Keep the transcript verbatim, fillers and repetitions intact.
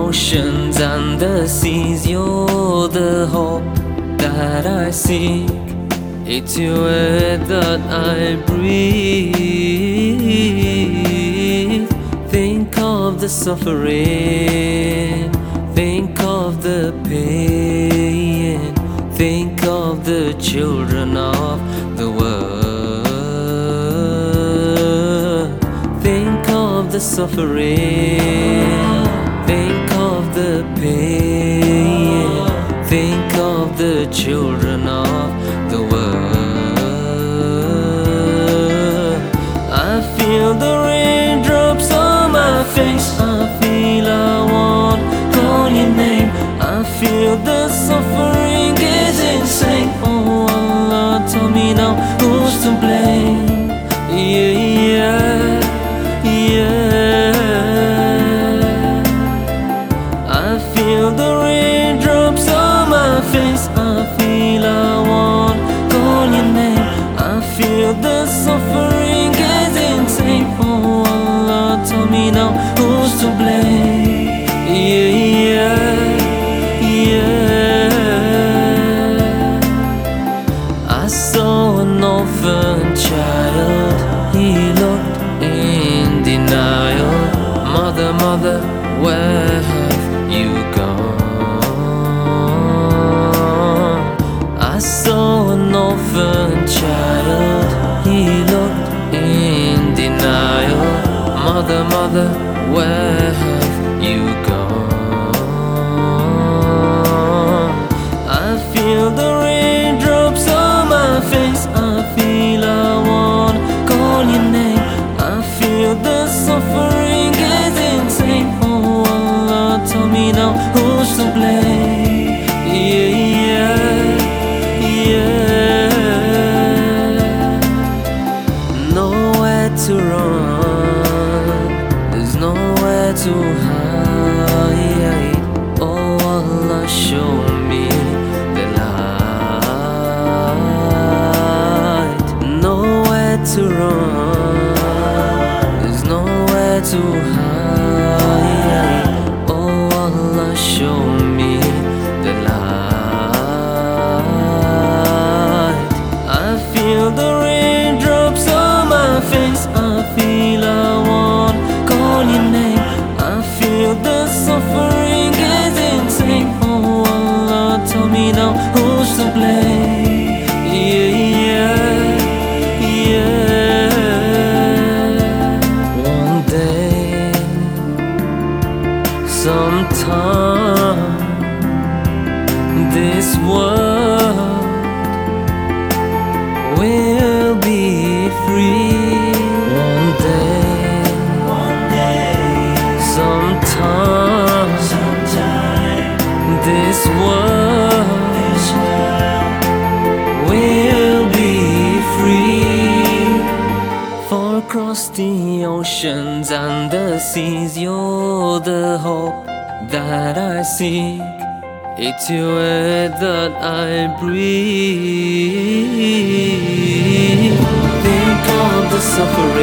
oceans and the seas, you're the hope that I seek. It's your air that I breathe. Think of the suffering, think of the pain, think of the children of the world. Think of the suffering, think of the pain, think of the children of the world. I feel the raindrops on my face, I feel I want call your name. I feel the suffering is insane. Oh Allah, tell me now who's to blame. Yeah, yeah, yeah. I feel the raindrops on my face, I feel I want call your name. I feel the suffering is insane. Oh Allah, tell me now who's to blame. Yeah, yeah, yeah. I saw an orphan child, he looked in denial. Mother, mother, where have you gone? I saw an orphan child, he looked in denial. Mother, mother, where have you gone? I feel the raindrops on my face, I feel I want call your name. I feel the suffering is insane. Oh Allah, tell me now who's to blame. Yeah, yeah, yeah. Nowhere to run, there's nowhere to hide. Oh Allah, show me the light. Nowhere to run, there's nowhere to hide. Oh Allah, show me the light. I feel the raindrops on my face, I feel I want call your name. I feel the suffering is insane. Oh Allah, tell me now who's to blame. Yeah, yeah, yeah. One day, sometime, this world will be free. One day, one day, sometime, sometime, this world, this world will be free. For across the oceans and the seas, you're the hope that I seek. It's your air that I breathe. Think of the suffering,